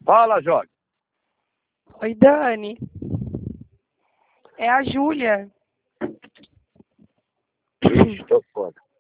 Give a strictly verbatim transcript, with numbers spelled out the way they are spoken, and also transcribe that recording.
Fala, Jorge. Oi, Dani. É a Júlia. Ixi, tô foda.